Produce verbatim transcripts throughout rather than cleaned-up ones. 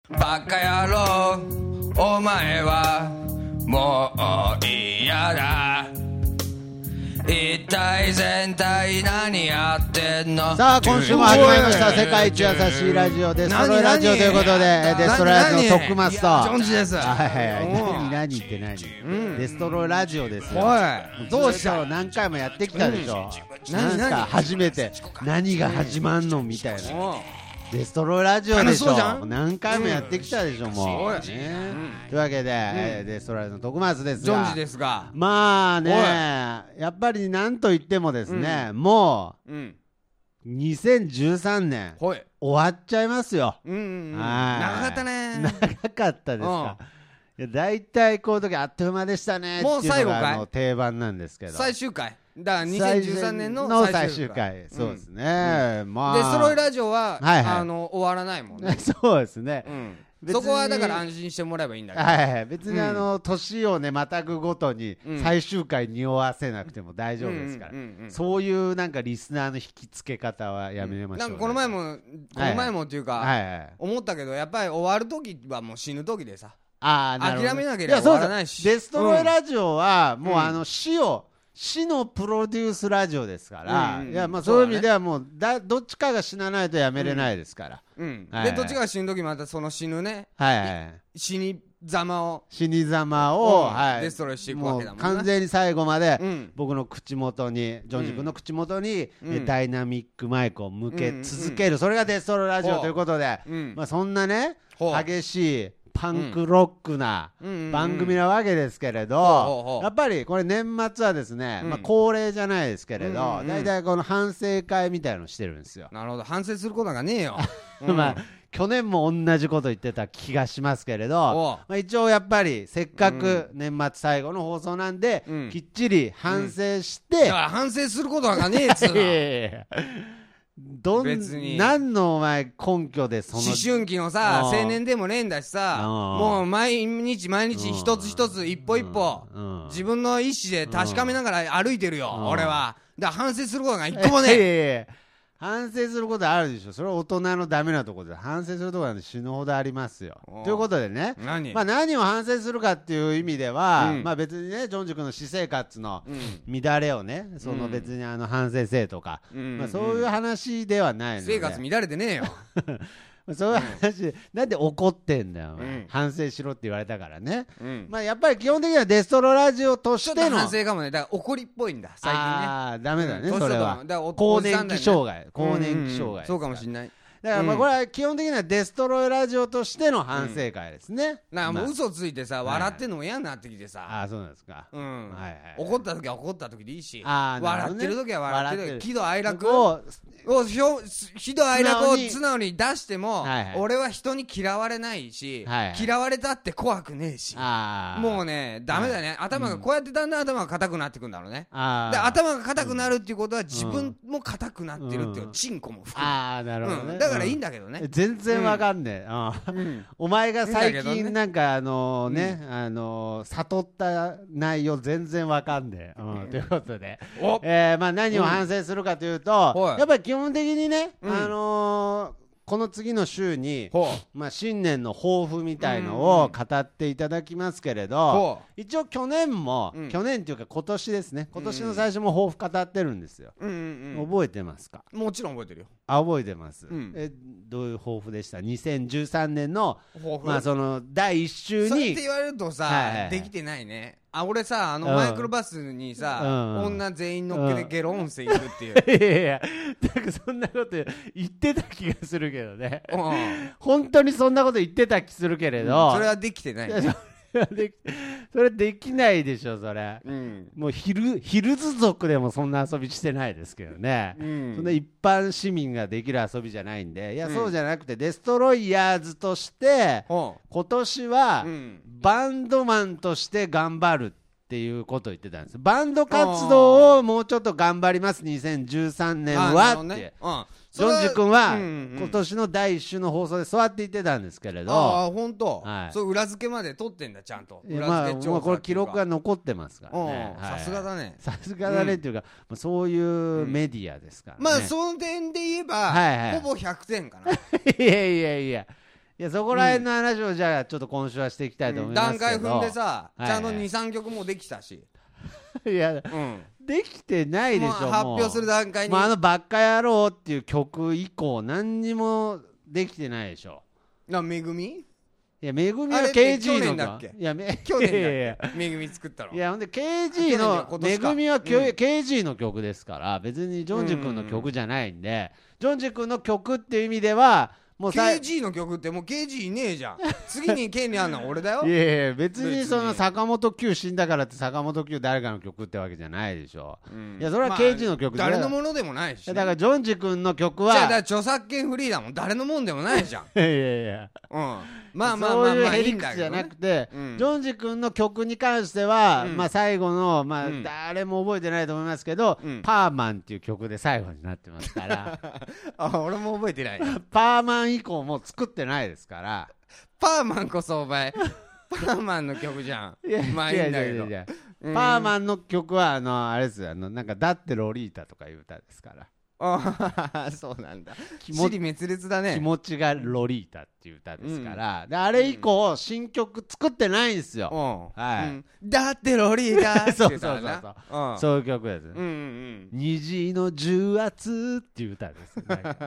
バカ野郎お前はもう嫌だ、一体全体何やってんの。 さあ今週も始まりました世界一優しいラジオデストロイラジオということで、デストロイラジオのトックマスタージョンジです。 はいはいはい、何何って何、うん、デストロイラジオですよ。 おいどうしたの、何回もやってきたでしょ、うん、なんすか初めて何が始まんのみたいな、デストロイラジオでしょ、何回もやってきたでしょ、うん、もう、ね、うん、というわけで、うんえー、デストロイの徳松ですが、 ジョンジですが、 まあねやっぱり何と言ってもですね、うん、もう、うん、にせんじゅうさんねん終わっちゃいますよ、うんうんうん、長かったね、 長かったですか、いやだいたいこういう時あっという間でしたねっていうのがあの定番なんですけど、 最終回だからにせんじゅうさんねんの最終回、 そうですね、うん、まあデストロイラジオは、 はいはい、 あの終わらないもんねそうですね、 うん、そこはだから安心してもらえばいいんだけど、 はいはい、別にあの年をねまたぐごとに最終回におわせなくても大丈夫ですから、そういうなんかリスナーの引き付け方はやめましょう、ね、 なんかこの前もこの前もっていうか、はいはい、思ったけどやっぱり終わる時はもう死ぬ時でさ、 あー、 諦めなければ終わらないし、 デストロイラジオはもうあの死を、うん死のプロデュースラジオですから、うんうん、いやまあそういう意味ではもうだどっちかが死なないとやめれないですから、 うんうんはいはい、でどっちかが死ぬ時またその死ぬね、 はいはい、 死に様を死に様を、 うんはい、デストロイしていくわけだもんね、 もう完全に最後まで、うん、僕の口元にジョンジ君の口元に、うん、ダイナミックマイクを向け続ける、うんうん、それがデストロイラジオということで、うん、まあ、そんなね激しいパンクロックな番組なわけですけれど、やっぱりこれ年末はですね、まあ恒例じゃないですけれど、だいたいこの反省会みたいなのしてるんですよ。 なるほど、反省することがねえよまあ去年も同じこと言ってた気がしますけれど、まあ一応やっぱりせっかく年末最後の放送なんできっちり反省して、 反省することがねえっつうのどん別に何のお前根拠でその思春期のさ青年でもねえんだしさ、もう毎日毎日一つ一つ一歩一歩自分の意思で確かめながら歩いてるよ俺は。だから反省することが一個もねえ反省することあるでしょ、それは大人のダメなところで、反省するところなんて死ぬほどありますよ。ということでね、何,、まあ、何を反省するかっていう意味では、うん、まあ別にねジョンジ君の私生活の乱れをね、うん、その別にあの反省せえとか、うん、まあ、そういう話ではないので、 生活乱れてねえよそういう話、うん、なんで怒ってんだよ、うん、反省しろって言われたからね、うん、まあやっぱり基本的にはデストロラジオとしてのちょっと反省かもね、だから怒りっぽいんだ最近ね。 ああダメだね、うん、それは更年期障害、更年期障害、 そうかもしんない。 だからまあこれは基本的にはデストロイラジオとしての反省会ですね。 うん、なんかもう嘘ついてさ、まあ、笑ってんのも嫌になってきてさ、 ああそうなんですか、 うん、はいはい、怒った時は怒った時でいいし、 あ、ね、 笑ってる時は笑ってる、喜怒哀楽を喜怒哀楽を素直に出しても、はいはい、俺は人に嫌われないし、はいはい、嫌われたって怖くねえし、あもうねダメだね、はい、頭がこうやってだんだん頭が硬くなってくんだろうね。あで頭が硬くなるっていうことは自分も硬くなってるっていう、うん、チンコも含む、あなるほどね、うん、だからいいんだけどね、 うん、全然わかんねえ、うんうん、お前が最近なんかあのね、うん、あの悟った内容全然わかんねえ、うんうん、ということで、えーまあ、何を反省するかというと、うん、やっぱり基本的にね、うん、あのーこの次の週に、まあ、新年の抱負みたいのを語っていただきますけれど、一応去年も、うん、去年っていうか今年ですね、今年の最初も抱負語ってるんですよ、うんうんうん、覚えてますか？ もちろん覚えてるよ。 あ覚えてます、うん、えどういう抱負でした？にせんじゅうさんねんの、まあ、そのだいいっ週に。 それって言われるとさ、はいはい、できてないね。あ俺さあのマイクロバスにさ、うん、女全員乗っけてゲロ温泉行くっていう、 うん、いやいやなんかそんなこと言ってた気がするけどね、うん、本当にそんなこと言ってた気するけれど、 うん、それはできてない、ね、 でそれできないでしょそれ、うん、もうヒルヒルズ族でもそんな遊びしてないですけどね、うん、そんな一般市民ができる遊びじゃないんで、いや、うん、そうじゃなくてデストロイヤーズとして、うん、今年はバンドマンとして頑張るっていうことを言ってたんです。バンド活動をもうちょっと頑張りますにせんじゅうさんねんはって、ね、うん、ジョンジ君は今年のだいいっ週の放送でそうやって言ってたんですけれど、 ああ本当、はい、そう裏付けまで取ってんだちゃんと。裏付け調査、 まあ、これ記録が残ってますからね。 さすがだね。 さすがだねっていうか、うん、そういうメディアですからね。 まあその点で言えば、はいはい、ほぼひゃくてんかな。 いやいやいやいやそこら辺の話をじゃあちょっと今週はしていきたいと思いますけど、 段階踏んでさ、ちゃんとにさんきょくもできたし、 いや、うん、できてないでしょ。もう発表する段階に、 もうあのバッカ野郎っていう曲以降何にもできてないでしょ。 なめぐみ、 いやめぐみは ケージー の去年だっけ、 いやめ去年だっけめぐみ作ったの。 いやほんで ケージー のめぐみは、うん、ケージー の曲ですから、別にジョンジ君の曲じゃないんで、ジョンジ君の曲っていう意味ではもうケージー の曲ってもう ケージー いねえじゃん次に権利あんのは俺だよ。 いやいや別にその坂本九死んだからって坂本九誰かの曲ってわけじゃないでしょ、うん、いやそれは ケージー の曲で、 まあ、誰のものでもないし、ね、 だからジョンジ君の曲はじゃあだから著作権フリーだもん、誰のもんでもないじゃんいやいやいや、 うん、まあまあまあまあそういうヘリクスじゃなくて、うん、ジョンジ君の曲に関しては、うん、まあ最後のまあ、うん、誰も覚えてないと思いますけど、うん、パーマンっていう曲で最後になってますからあ俺も覚えてないパーマン以降も作ってないですから。 パーマンこそお前パーマンの曲じゃん。いやまあいいんだけど、いやいやいや、 うん、パーマンの曲はあのあれですよ、あのなんかだってロリータとかいう歌ですから。 ああそうなんだ。尻滅裂だね。 気持ちがロリータっていう歌ですから、うん、であれ以降、うん、新曲作ってないんですよ、うん、はい、うん、 だってロリータってそうそうそうそう、うん、そういう曲です、 うんうんうん、 虹の重圧っていう歌です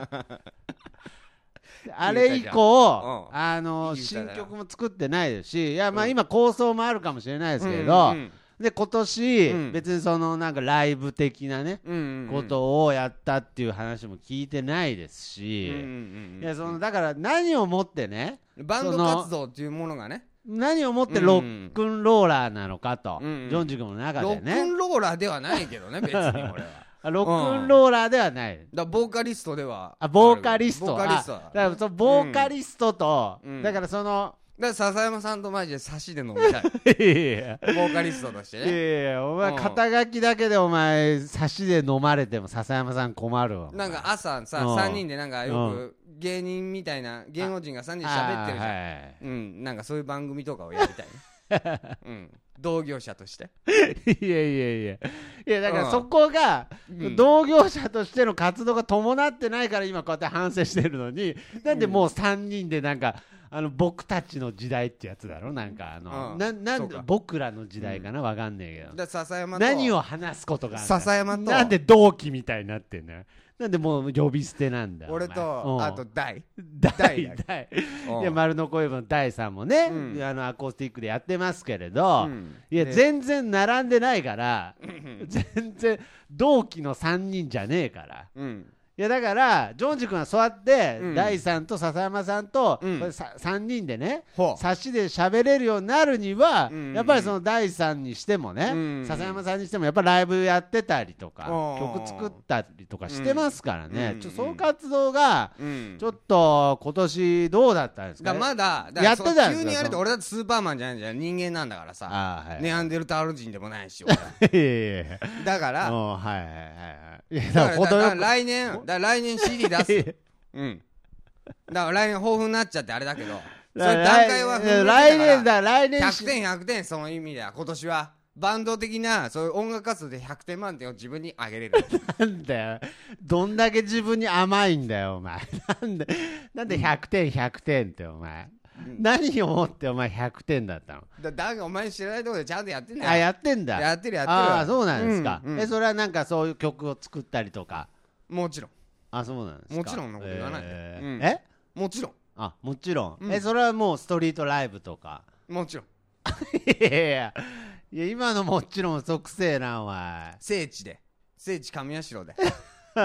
あれ以降、うん、あの新曲も作ってないですし、いやまあ今構想もあるかもしれないですけど、うんうん、で今年、うん、別にそのなんかライブ的なね、うんうんうん、ことをやったっていう話も聞いてないですし、うんうんうん、いやそのだから何をもってね、 バンド活動っていうものがね、 何をもってロックンローラーなのかと、うんうん、ジョンジ君の中でね、 ロックンローラーではないけどね別に俺はロックンローラーではない、うん、 だボーカリストではあボーカリストボーカリストだからそのボーカリストと、うん、だからそのだから笹山さんとマジで差しで飲みたいいやいやボーカリストとしてね、 いやいやお前肩書きだけでお前差しで飲まれても笹山さん困るわ。 なんか朝ささんにんでなんかよく芸人みたいな芸能人がさんにんで喋ってるじゃん、はい、うん、なんかそういう番組とかをやりたいねうん同業者としていやいやいやいやだからそこが、うん、同業者としての活動が伴ってないから今こうやって反省してるのに、なんでもうさんにんでなんかあの僕たちの時代ってやつだろ、なんかあの、うん、ななんで僕らの時代かな、うん、わかんねえけど、 だ笹山と何を話すことがあるんだ、 笹山となんで同期みたいになってんのよ、なんでもう呼び捨てなんだよ俺と、あと大大大いや丸の声の大さんもね、うん、あのアコースティックでやってますけれど、うん、いや全然並んでないから全然同期のさんにんじゃねえから、うん、いやだからジョンジ君はそうやって、うん、大さんと笹山さんと、うん、これささんにんでね差しで喋れるようになるには、うん、やっぱりその大さんにしてもね、うん、笹山さんにしてもやっぱライブやってたりとか、うん、曲作ったりとかしてますからね、うん、ちょその活動が、うん、ちょっと今年どうだったんですか、 ね、だまだだやってたんですか、 急にやると俺だってスーパーマンじゃないじゃん、人間なんだからさ、はい、ネアンデルタール人でもないし俺だからはいはいはいいやだからだから来年だ来年 シーディー 出すうんだから来年豊富になっちゃってあれだけどそれ段階は来年だ来年ひゃくてんひゃくてんその意味では今年はバンド的なそういう音楽活動でひゃくてん満点を自分にあげれるなんだよどんだけ自分に甘いんだよお前なんでなんでひゃくてんひゃくてんってお前、うん、何をもってお前ひゃくてんだったのだだがお前知らないところでちゃんとやってんだよ。 あやってんだやってるやってるああそうなんですか、うんうん、えそれはなんかそういう曲を作ったりとかもちろんあそうなんですかもちろんのこと言わないで、 えーうん、えもちろんあもちろん、うん、えそれはもうストリートライブとかもちろんいやいやいや今のもちろん即性なお前聖地で聖地上社でうん、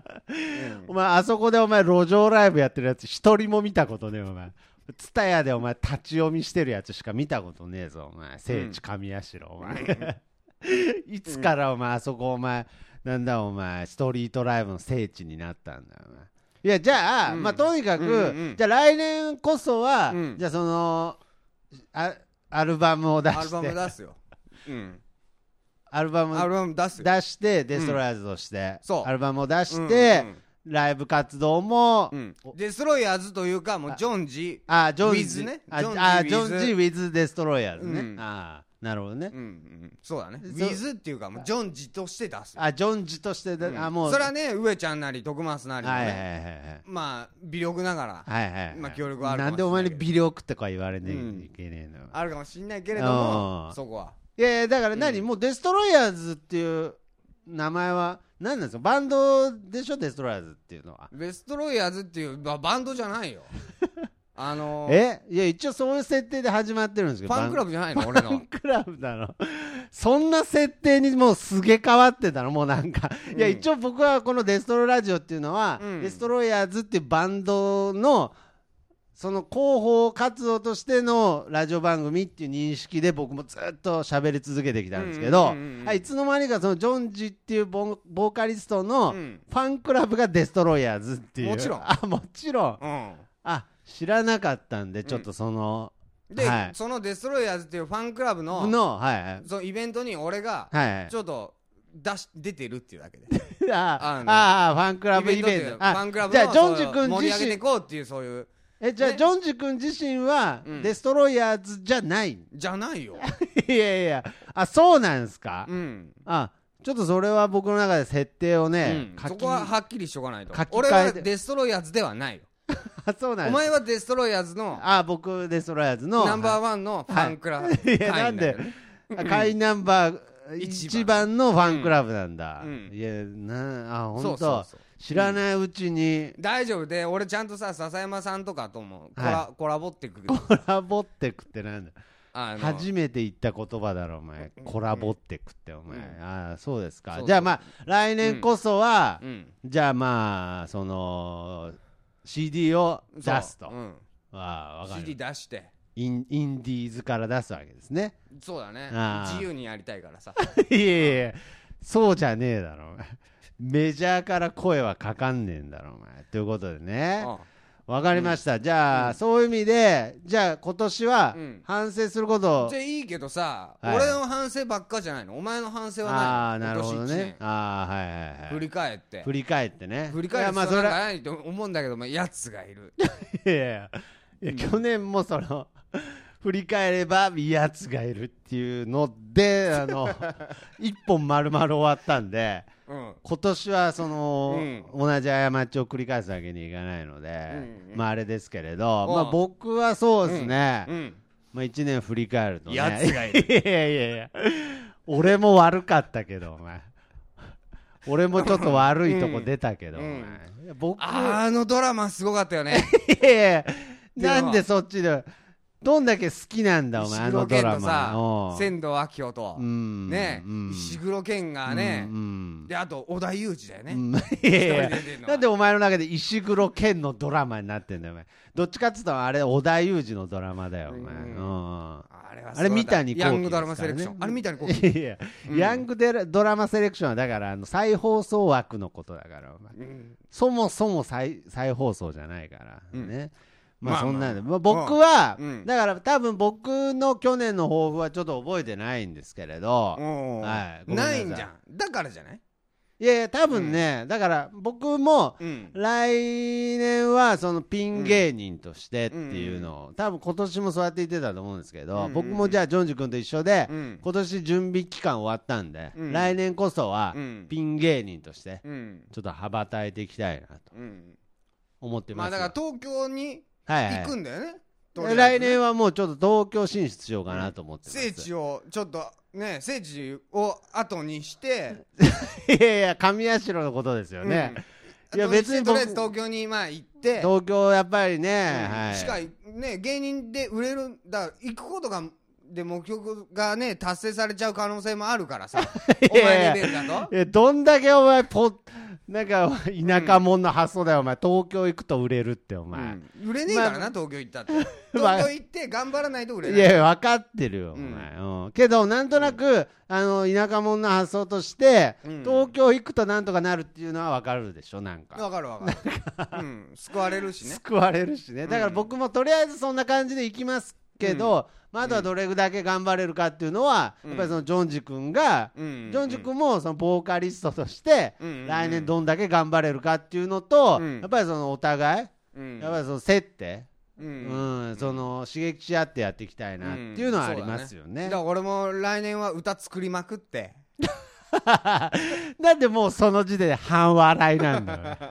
お前あそこでお前路上ライブやってるやつ一人も見たことねえお前ツタヤでお前立ち読みしてるやつしか見たことねえぞお前聖地上社、うん、お前いつからお前あそこお前なんだお前ストリートライブの聖地になったんだよお前いやじゃあ、うん、まあとにかく、うんうん、じゃあ来年こそは、うん、じゃあそのあアルバムを出してアルバム出すよ、うん、アルバムアルバム出す出してデストロイヤーズとして、うん、アルバムを出して、うんうん、ライブ活動も、うん、 デストロイヤーズというかもうジョンジあジョンジウィズねあジョンジウィズデストロイヤーズね、うん、あなるほどね、 うんうん、そうだね。ウィズっていうかもうジョンジとして出す。 あ、ジョンジとしてで、うん、あもうそれはね、上ちゃんなり徳松なりのね、 はいはいはいはい、まあ微力ながら、 はいはいはい、 まあ協力はあるかもしれないけど。 なんでお前に微力とか言われなきゃいけねえの、 うん、あるかもしれないけれども、そこは。 いやいやだから何、うん、もうデストロイヤーズっていう名前は何なんですか？バンドでしょ、デストロイヤーズっていうのは。 デストロイヤーズっていうバンドじゃないよ。あのー、 えいや一応そういう設定で始まってるんですけど、 ファンクラブじゃないの俺の。 ファンクラブなの。そんな設定にもうすげ変わってたのもうなんか、うん、いや一応僕はこのデストロラジオっていうのは、うん、デストロイヤーズっていうバンドのその広報活動としてのラジオ番組っていう認識で僕もずっと喋り続けてきたんですけど、いつの間にかそのジョンジっていうボーカリストのファンクラブがデストロイヤーズっていう、 もちろんあもちろん、 うん、 あ知らなかったんでちょっとその、 うん、で、はい、そのデストロイヤーズっていうファンクラブ の, の、はいはい、 そのイベントに俺がちょっと出し出てるっていうだけでああファンクラブイベント、ファンクラブのじゃあジョンジ君盛り上げていこうっていうそういう。 えじゃあ、ね、ジョンジ君自身は、うん、デストロイヤーズじゃないじゃないよ。 いやいや、あそうなんですか、 うん、 あちょっとそれは僕の中で設定をね、 うん、そこははっきりしとかないと。俺はデストロイヤーズではないよ。 あそうなんです。 お前はデストロイヤーズの、 あ僕デストロイヤーズのナンバーワンのファンクラブ、はい、 いやなんで会員ナンバー一番のファンクラブなんだ、うんうん、いやなあ本当知らないうちに、 うん、大丈夫で俺ちゃんとさ笹山さんとかともコラ、はい、コラボってくコラボってくってなんだ、初めて言った言葉だろお前、コラボってくってお前、うん、ああそうですか。そうそう、じゃあまあ来年こそは、うん、じゃあまあその シーディー を出すと、うん、あ分かるシーディー 出してイン、インディーズから出すわけですね。 そうだね、自由にやりたいからさ。 いやいやいやそうじゃねえだろお前、メジャーから声はかかんねえんだろお前ということでね、わかりました、うん、じゃあ、うん、そういう意味でじゃあ今年は反省することを、 うん、じゃあいいけどさ、はい、俺の反省ばっかじゃないの、お前の反省はないの。 ああなるほどね、ああはいはいはい、 振り返って振り返ってね振り返って、まあそれはないと思うんだけど、まあ、やつがいる。 いやいやいや、去年もその振り返ればやつがいるっていうのであの一本丸々終わったんで、うん、今年はその、うん、同じ過ちを繰り返すわけにいかないので、うんうん、まああれですけれど、まあ、僕はそうですね、うんうん、まあ、いちねん振り返るとね、 やつがいる。 いやいやいや俺も悪かったけどお前俺もちょっと悪いとこ出たけど、うん、お前僕あのドラマすごかったよね。 いやいやなんでそっちでどんだけ好きなんだお前、あのドラマ。 仙道明夫と、うん、ね、うん、石黒賢がね、うん、であと織田裕二だよね、うん、いやいやなんでお前の中で石黒賢のドラマになってんだよお前。どっちかっつったらあれ織田裕二のドラマだよお前、うんうん、あれはあれ三谷幸喜、ね、 ヤングドラマセレクション、あれ三谷幸喜。いや、 うん、ヤングデドラマセレクションはだからあの再放送枠のことだからお前、うん、そもそも 再, 再放送じゃないからね、うんまあそんなんで、まあ、僕は、うん、だから多分僕の去年の抱負はちょっと覚えてないんですけれど、 はい、な, ないんじゃん。だからじゃない？ いやいや多分ね、うん、だから僕も、うん、来年はそのピン芸人としてっていうのを、うん、多分今年もそうやって言ってたと思うんですけど、うん、僕もじゃあジョンジ君と一緒で、うん、今年準備期間終わったんで、うん、来年こそはピン芸人として、うん、ちょっと羽ばたいていきたいなと思ってますよ。 まあだから東京に行くんだよね、 はいはい、来年はもうちょっと東京進出しようかなと思ってます、 聖地をちょっとね聖地を後にしていやいや上社のことですよね、 うん、いや別にとりあえず東京にまあ行って東京やっぱりね、うんはい、 しかね芸人で売れるだから行くことがで目標がね達成されちゃう可能性もあるからさお前レベルだと。 いやどんだけお前ポなんか田舎者の発想だよ、うん、お前東京行くと売れるってお前、うん、 売れねえからな、まあ、東京行ったって東京行って頑張らないと売れない。 いや分かってるよ、うん、お前、うん、けどなんとなく、うん、あの田舎者の発想として、うん、東京行くとなんとかなるっていうのは分かるでしょ。なんか分かる分かる、うん、救われるしね救われるしね。だから僕もとりあえずそんな感じで行きますけど、うんまあ、あとはどれだけ頑張れるかっていうのは、うん、やっぱりそのジョンジ君が、うん、ジョンジ君もそのボーカリストとして、うん、来年どんだけ頑張れるかっていうのと、うん、やっぱりそのお互い、うん、やっぱりその競って、 うん、うん、その刺激し合ってやっていきたいなっていうのはありますよね。うん、だね、 だから俺も来年は歌作りまくってなんでもうその時点で半笑いなんだよ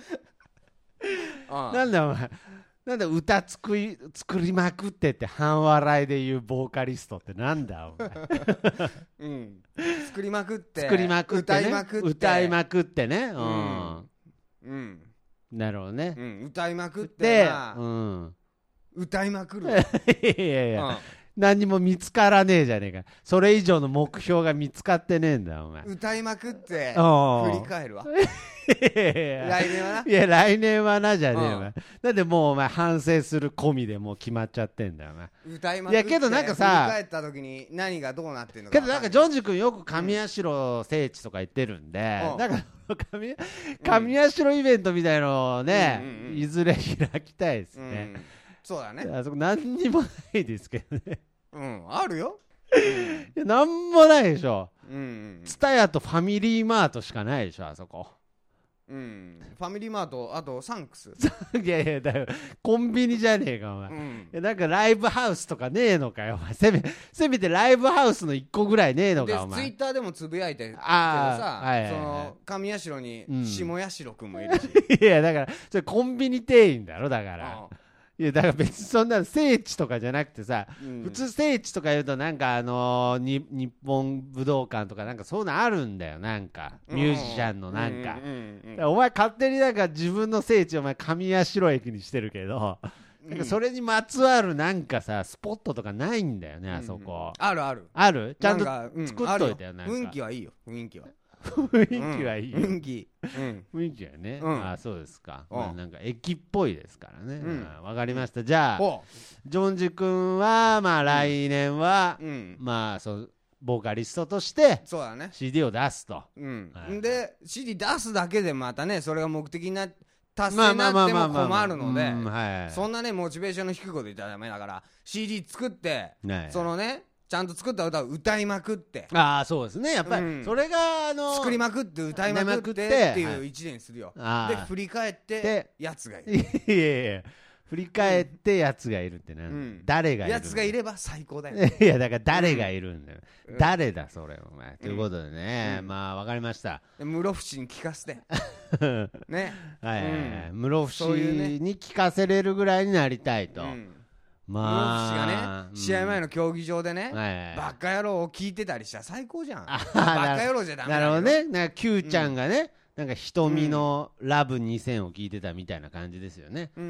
なんだお前、なんで歌作り作りまくってって半笑いで言うボーカリストってなんだお前、 うん、作りまくって作りまくって、ね、 歌いまくって歌いまくってね、うん、 うんうん、 なるほどね、 うん、歌いまくってな、うん、歌いまくるいやいや、うん、何も見つからねえじゃねえか。それ以上の目標が見つかってねえんだお前。 歌いまくって振り返るわ来年はな。 いや来年はなじゃねえよお前。なんでもうお前反省する込みでもう決まっちゃってんだよお前。 歌いまくって、いやけどなんかさ、振り返った時に何がどうなってんのか。 けどなんかジョンジ君よく上社聖地とか行ってるんで、うん、なんか上上社イベントみたいのをね、うんうんうん、いずれ開きたいですね。うん、 そうだね。 あそこ何にもないですけどね。 うん、あるよ。 うん、いや何もないでしょ。ツタヤとファミリーマートしかないでしょあそこ。 うん、ファミリーマート、あとサンクスいやいやだよコンビニじゃねえかお前、うん、いやなんかライブハウスとかねえのかよお前。せめせめてライブハウスのいっこぐらいねえのかお前。 ツイッターでもつぶやいてるけどさ、はいはいはい、その上社に下社くんもいるし、 うん、いやだからそれコンビニ店員だろだから。いやだから別にそんな聖地とかじゃなくてさ、うん、普通聖地とか言うとなんかあのー、に日本武道館とかなんかそういうのあるんだよなんかミュージシャンのなんか、うんうんうん、お前勝手になんか自分の聖地お前上社駅にしてるけど、うん、なんかそれにまつわるなんかさスポットとかないんだよね、うん、あそこ。 あるあるあるちゃんと作っといたよ、なんか雰囲気はいいよ雰囲気は雰囲気はいい、 雰囲気、 雰囲気はね、あそうですか、まあ、なんか駅っぽいですからね。わかりました。じゃあジョンジ君はまあ来年はまあそうボーカリストとしてそうだねシーディー を出すと。 で シーディー 出すだけでまたねそれが目的にな達成になっても困るので、そんなねモチベーションの低いこと言ったらダメだから シーディー 作ってそのねちゃんと作った歌を歌いまくって、 ああそうですねやっぱり、うん、それがあの作りまくって歌いまくってっていう一年するよ、はい、で振り返ってやつがいる。いやいや振り返ってやつがいるってなん、うん、誰がいるやつがいれば最高だよ、 ね、いやだから誰がいるんだよ、うん、誰だそれお前、うん、ということでね、うん、まあわかりました。 室伏に聞かせてねはい、うん、室伏に聞かせれるぐらいになりたいと、うん、まあ、室伏がね、うん、試合前の競技場でね、はいはい、バカ野郎を聞いてたりしたら最高じゃん。バカ野郎じゃダメだよ。 なるほどね。なんか Q ちゃんがね、うん、なんか瞳のラブにせんを聞いてたみたいな感じですよね。うん、うん、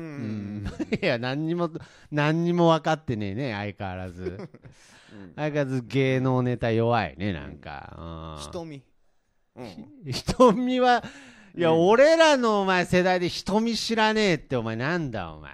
いや何にも何にも分かってねえね相変わらず、うん、相変わらず芸能ネタ弱いねなんか、 うん、瞳、 うん、瞳はいや、うん、俺らのお前世代で瞳知らねえってお前なんだお前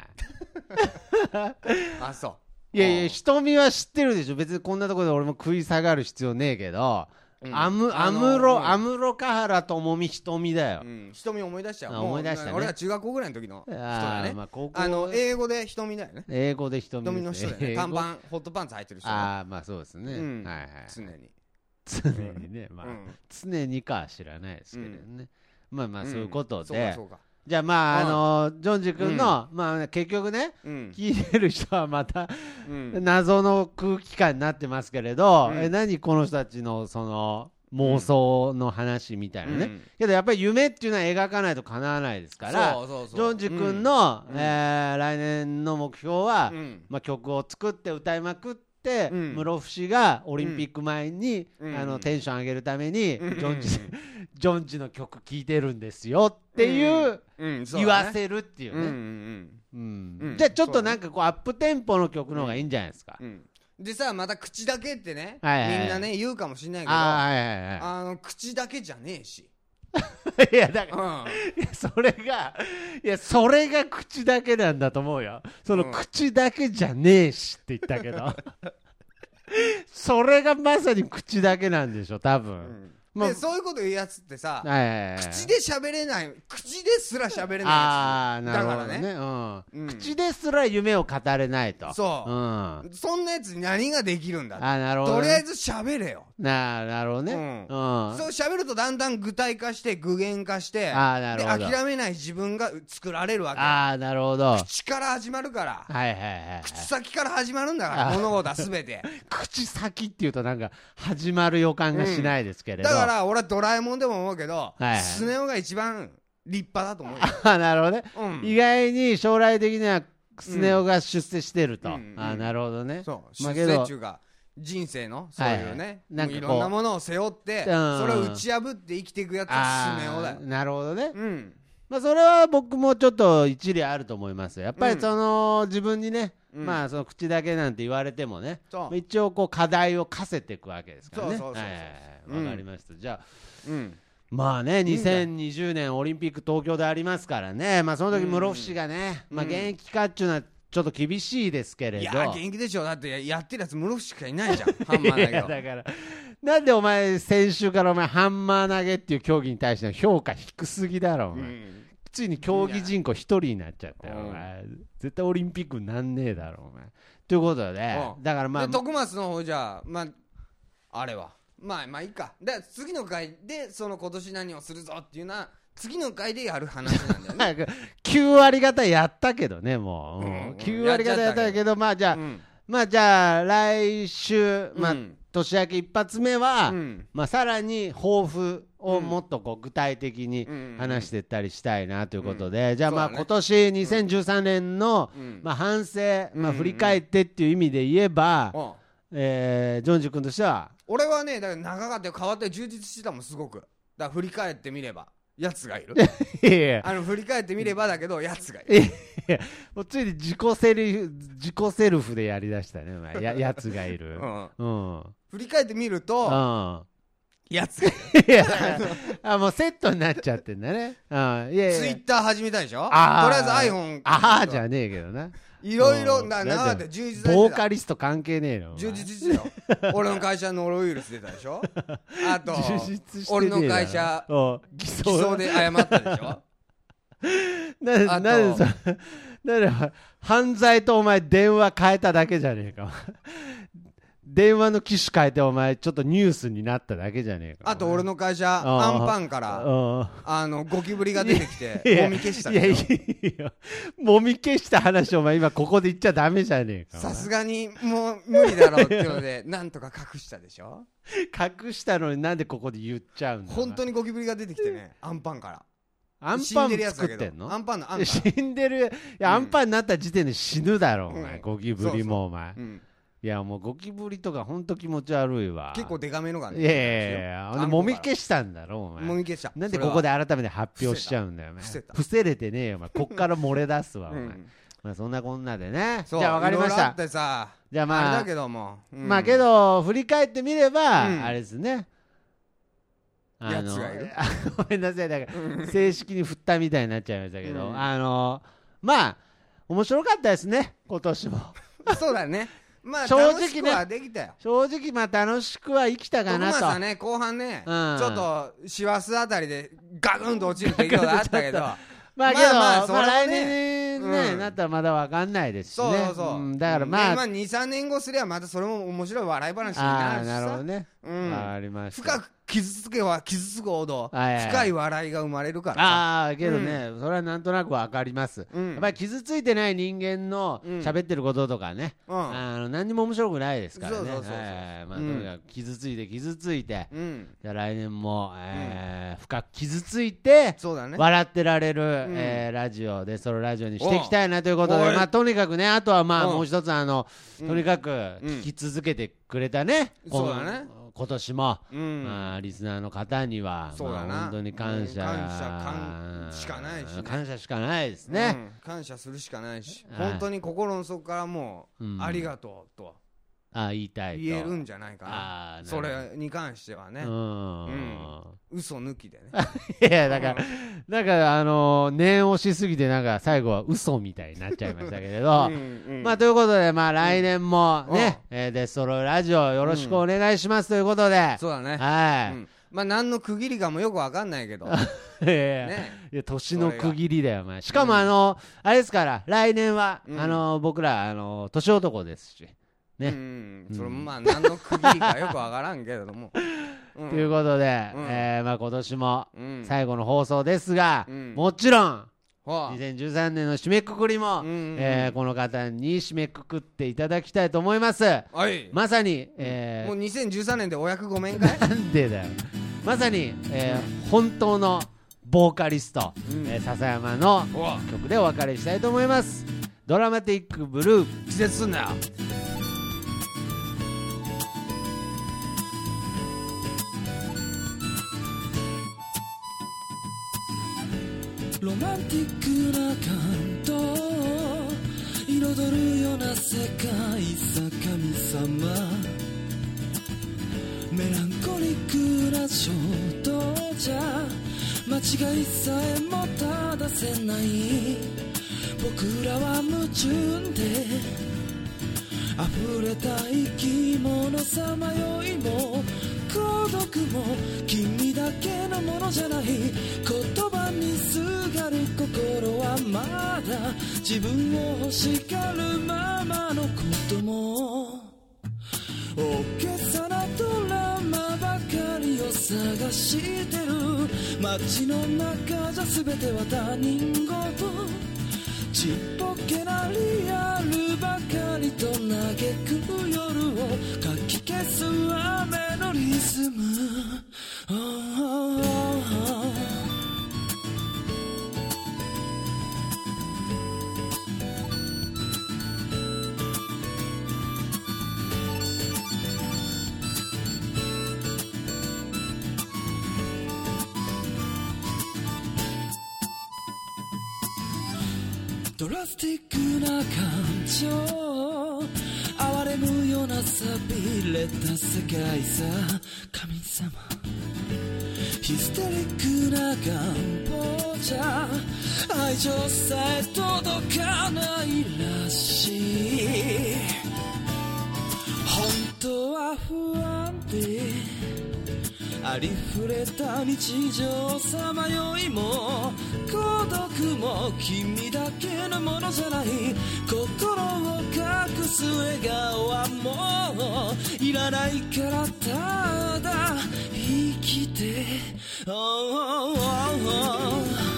あそういやいや瞳は知ってるでしょ別にこんなところで俺も食い下がる必要ねえけど、うん、アムアムロ、うん、アムロカハラともみ瞳だよ、うん、 瞳思い出しちゃう。 思い出したね。 俺は中学校ぐらいの時の人だね。あ、まあ、高校あの英語で瞳だよね。 英語で瞳、 瞳の人だよね。短パンホットパンツ履いてる人。 ああまあそうですね、うん、はいはい常に常にねまあ、うん、常にかは知らないですけどね、うん、まあまあそういうことで、そうかそうか。じゃあまあ、うん、あのジョンジ君の、うん、まあ結局ね、うん、聞いてる人はまた、うん、謎の空気感になってますけれど、うん、え何この人たちのその妄想の話みたいなね、うん、けどやっぱり夢っていうのは描かないと叶わないですから、そうそうそうジョンジ君の、うんえー、来年の目標は、うんまあ、曲を作って歌いまくってで、うん、室伏がオリンピック前に、うん、あのテンション上げるために、うん、ジョンジジョンジの曲聴いてるんですよっていう、うんうん、言わせるっていうね、うんうんうんうん、じゃあちょっとなんかこうアップテンポの曲の方がいいんじゃないですか、うんうんでさまた口だけってね、はいはいはい、みんなね言うかもしれないけどあ、はいはいはい、 あの口だけじゃねえしいやだから、うん、いやそれがいやそれが口だけなんだと思うよ。その、うん、口だけじゃねえしって言ったけどそれがまさに口だけなんでしょ多分、うん、 まあ、でそういうこと言うやつってさ、はいはいはい、口で喋れない、口ですら喋れないやつ。ああ、なるほどね。だからね、 うんうん、口ですら夢を語れないと。 そう、うん、そんなやつに何ができるんだって。 あ、なるほど、ね、 とりあえず喋れよ。 な, なるほどね、うんうん、そう喋るとだんだん具体化して具現化して、あ、なるほど、で諦めない自分が作られるわけ。 ああ、なるほど。 口から始まるから、 はいはいはい、はい、 口先から始まるんだから物事は全て口先っていうとなんか始まる予感がしないですけれど、 うん、だから俺はドラえもんでも思うけど、はいはい、スネ夫が一番立派だと思うよ。 あ、なるほどね、うん、意外に将来的にはスネ夫が出世してると、うん、あ、なるほどね。 そう、まあ、出世っていうか人生のそういうね、はい、なんかいろんなものを背負って、うん、それを打ち破って生きていくやつはスネ夫だよ。 なるほどね、うん、まあ、それは僕もちょっと一理あると思いますよ。やっぱりその、うん、自分にね、うん、まあその口だけなんて言われてもね、一応こう課題を課せていくわけですからね。そうそうそうそう、わかりました。じゃあ、うん、まあね、にせんにじゅうねんオリンピック東京でありますからね、まあその時室伏がね、うん、まあ現役かっちゅうのはちょっと厳しいですけれど。いや元気でしょ。だってやってるやつ室伏しかいないじゃん。ハンマー投げ。 だからなんでお前先週からお前ハンマー投げっていう競技に対しての評価低すぎだろお前、うん、ついに競技人口一人になっちゃったよ、お前絶対オリンピックなんねえだろお前ということで、だからまあで徳松の方じゃまああれはまあまあいいか。で次の回でその今年何をするぞっていうのは次の回でやる話なんだよね。 きゅうわり方やったけどね、もう、うんうん、きゅうわり方やったけど、まあじゃあ、うん、まあじゃあ来週、まあ、うん、年明け一発目は、うん、まあさらに抱負をもっとこう具体的に話していったりしたいなということで、うん、じゃあまあ今年にせんじゅうさんねんの、うん、まあ反省、まあ振り返ってっていう意味で言えば、うん、えー、ジョンジ君としては俺はね、だから長かったよ、変わって充実してたもんすごく。だから振り返ってみればやつがいる。いやいやあの振り返ってみればだけどやつがいる。いやもうついに自己セルフ自己セルフでやりだしたね、お前。ややつがいる、うんうん、 振り返ってみると、うん、やつがいる。いやあもうセットになっちゃってんだね、うん、いやいやツイッター始めたでしょ。とりあえず iPhone ああじゃねえけどな、 いろいろななって充実。 ボーカリスト関係ねえの。 充実してよ。俺の会社ノロウイルス出たでしょ。あと俺の会社偽装で謝ったでしょ。 なでなんでさなんで犯罪とお前電話変えただけじゃねえか。電話の機種変えてお前ちょっとニュースになっただけじゃねえか。 あと俺の会社アンパンからあのゴキブリが出てきてもみ消したでしょ。いやいやもみ消した話お前今ここで言っちゃダメじゃねえか。 さすがにもう無理だろうっていうのでなんとか隠したでしょ。 隠したのになんでここで言っちゃうんだ。 本当にゴキブリが出てきてね、アンパンからアンパン作ってんの。 アンパンのアンパン死んでる。いや、うん、アンパンになった時点で死ぬだろお前、うん、ゴキブリもお前。そうそう、うん、いやもうゴキブリとかほんと気持ち悪いわ。 結構デカめのがね。 いやいやいやもみ消したんだろお前。 もみ消した。 なんでここで改めて発表しちゃうんだよお前。伏せれてねえよお前。こっから漏れ出すわお前、うん、まあそんなこんなでね。じゃあ分かりました。 ってさ、 じゃあまああれだけども、 うん、まあけど振り返ってみれば、うん、あれですね、あのごめんなさいだから正式に振ったみたいになっちゃいましたけど、うん、あのまあ面白かったですね今年も。 そうだね。まあ正直ね、できたよ。 正直まあ楽しくは生きたかなと。 徳松はね後半ね、うん、ちょっと師走あたりでガクンと落ちるっていうのがあったけど。 まあけど、まあまあそれはね、まあ、来年ね、うん、なったらまだ分かんないですしね。 そうそうそう、うん、 だからまあ、 まあにさんねんごすればまたそれも面白い笑い話になるしさ。 あなるほどね、うん、分かりました。 深く傷つけは傷つくほど深い笑いが生まれるからさ。 ああけどね、うん、それはなんとなく分かります、うん、やっぱり傷ついてない人間の喋ってることとかね、うん、あの何にも面白くないですからね。そうそうそうそう、えー、まあとにかく傷ついて傷ついて、うん、じゃあ来年も、えーうん、深く傷ついて、そうだね、笑ってられる、うん、えー、ラジオでそのラジオにしていきたいなということで、まあとにかくね、あとはまあもう一つあの、とにかく聞き続けてくれたね、 うん、そうだね、 今年も、うん、まあリスナーの方にはそうだな、まあ、本当に感謝、 うん、感謝感しかないし、ね、 感謝しかないですね、 うん、感謝するしかないし、本当に心の底からもう、うん、ありがとうとあ言いたいと言えるんじゃないかな、それに関してはね、うん、うん、嘘抜きでね。 いやだから、うん、なんかあのー、念押しすぎてなんか最後は嘘みたいになっちゃいましたけれど、うん、うん、まあということでまあ来年もね、うん、えー、デストロイラジオよろしくお願いしますということで、 そうだね、 はい、うん、 まあ何の区切りかもよくわかんないけどえね、いや年の区切りだよお前。しかもあの、うん、あれですから来年は、うん、あの僕らあの年男ですしね、うん、 それもまあ何の区切りかよくわからんけれどもということで、うん、えーまあ、今年も最後の放送ですが、うん、もちろんにせんじゅうさんねんの締めくくりも、うんうんうん、えー、この方に締めくくっていただきたいと思います。はい、まさに、えー、 もうにせんじゅうさんねんでお役御免かいなんでだよ。まさに、えー、本当のボーカリスト、うん、えー、笹山の曲でお別れしたいと思います。ドラマティックブルー。 季節すんなよ。 ロマンティックな感動彩るような世界さ神様、メランコリックな衝動じゃ間違いさえも正せない。僕らは矛盾で溢れた生き物さまよいも孤独も君だけのものじゃない。言葉にすがる心はまだ自分を欲しがるままのことも、大げさなドラマばかりを探してる。街の中じゃ全ては他人事、ちっぽけなリアルばかりと嘆く夜をかき消す雨のリズム、oh, oh, oh. ドラスティックな感情哀れむような寂れた世界さ神様、ヒステリックな願望じゃ愛情さえ届かないらしい。本当は不安でありふれた日常さまよいも孤独も君だけのものじゃない。心を隠す笑顔はもういらないからただ生きて、oh, oh, oh, oh.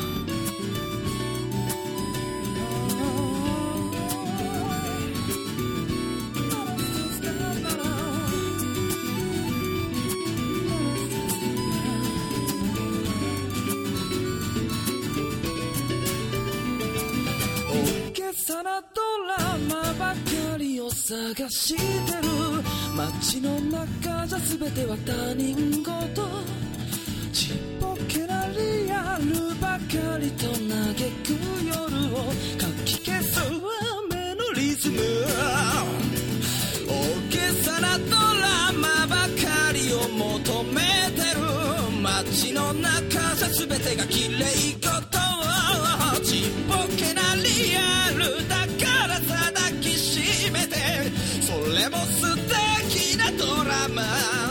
さなドラマばかりを探してる。街の中じゃ全ては他人事、ちっぽけなリアルばかりと嘆く夜をかき消す雨のリズム、大げさなドラマばかりを求めてる。街の中じゃ全てが綺麗事、ちっぽけなリアルだからさ抱きしめて、それも素敵なドラマ